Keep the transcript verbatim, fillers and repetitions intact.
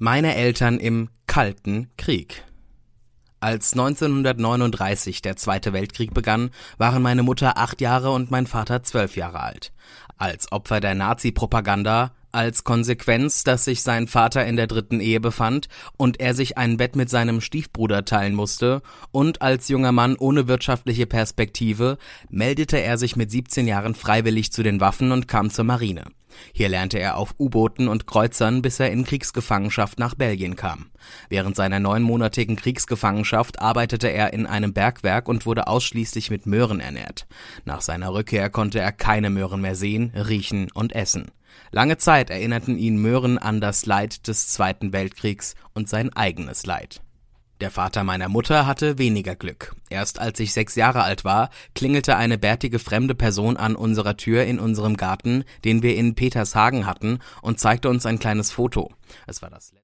Meine Eltern im Kalten Krieg. Als neunzehnhundertneununddreißig der Zweite Weltkrieg begann, waren meine Mutter acht Jahre und mein Vater zwölf Jahre alt. Als Opfer der Nazi-Propaganda, als Konsequenz, dass sich sein Vater in der dritten Ehe befand und er sich ein Bett mit seinem Stiefbruder teilen musste, und als junger Mann ohne wirtschaftliche Perspektive meldete er sich mit siebzehn Jahren freiwillig zu den Waffen und kam zur Marine. Hier lernte er auf U-Booten und Kreuzern, bis er in Kriegsgefangenschaft nach Belgien kam. Während seiner neunmonatigen Kriegsgefangenschaft arbeitete er in einem Bergwerk und wurde ausschließlich mit Möhren ernährt. Nach seiner Rückkehr konnte er keine Möhren mehr sehen, riechen und essen. Lange Zeit erinnerten ihn Möhren an das Leid des Zweiten Weltkriegs und sein eigenes Leid. Der Vater meiner Mutter hatte weniger Glück. Erst als ich sechs Jahre alt war, klingelte eine bärtige fremde Person an unserer Tür in unserem Garten, den wir in Petershagen hatten, und zeigte uns ein kleines Foto. Es war das